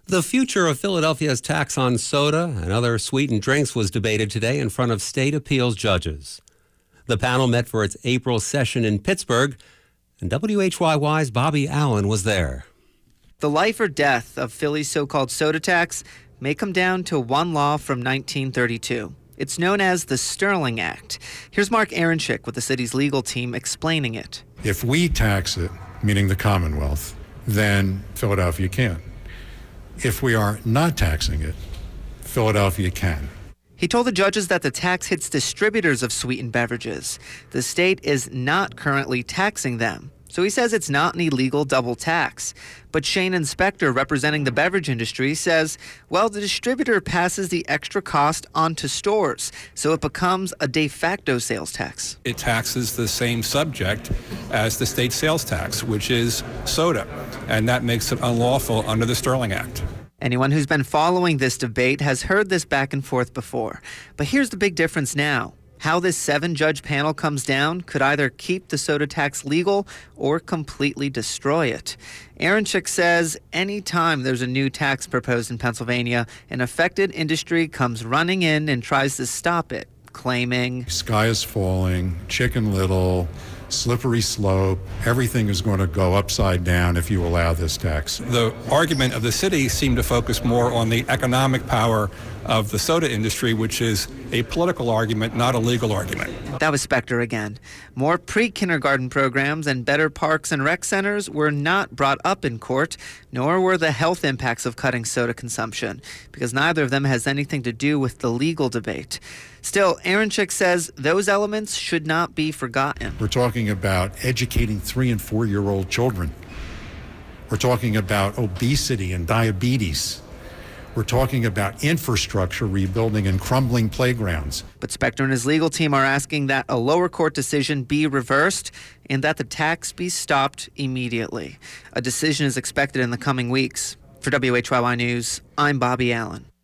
The future of Philadelphia's tax on soda and other sweetened drinks was debated today in front of state appeals judges. The panel met for its April session in Pittsburgh, and WHYY's Bobby Allen was there. The life or death of Philly's so-called soda tax may come down to one law from 1932. It's known as the Sterling Act. Here's Mark Aronchik with the city's legal team explaining it. If we tax it, meaning the Commonwealth, then Philadelphia can. If we are not taxing it, Philadelphia can. He told the judges that the tax hits distributors of sweetened beverages. The state is not currently taxing them. So he says it's not an illegal double tax. But Shane Inspector, representing the beverage industry, says, well, the distributor passes the extra cost onto stores, so it becomes a de facto sales tax. It taxes the same subject as the state sales tax, which is soda, and that makes it unlawful under the Sterling Act. Anyone who's been following this debate has heard this back and forth before. But here's the big difference now. How this 7-judge panel comes down could either keep the soda tax legal or completely destroy it. Aronchik says anytime there's a new tax proposed in Pennsylvania, an affected industry comes running in and tries to stop it, claiming, "Sky is falling, Chicken Little, slippery slope, everything is going to go upside down if you allow this tax." The argument of the city seemed to focus more on the economic power of the soda industry, which is a political argument, not a legal argument. That was Spector again. More pre-kindergarten programs and better parks and rec centers were not brought up in court, nor were the health impacts of cutting soda consumption, because neither of them has anything to do with the legal debate. Still, Aronchik says those elements should not be forgotten. We're talking about educating 3- and 4-year-old children. We're talking about obesity and diabetes. We're talking about infrastructure rebuilding and crumbling playgrounds. But Spector and his legal team are asking that a lower court decision be reversed and that the tax be stopped immediately. A decision is expected in the coming weeks. For WHYY News, I'm Bobby Allen.